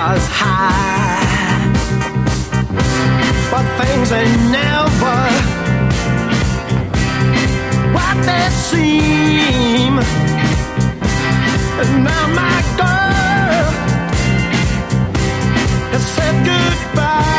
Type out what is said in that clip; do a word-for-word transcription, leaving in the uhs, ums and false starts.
was high, but things ain't never what they seem. And now my girl has said goodbye.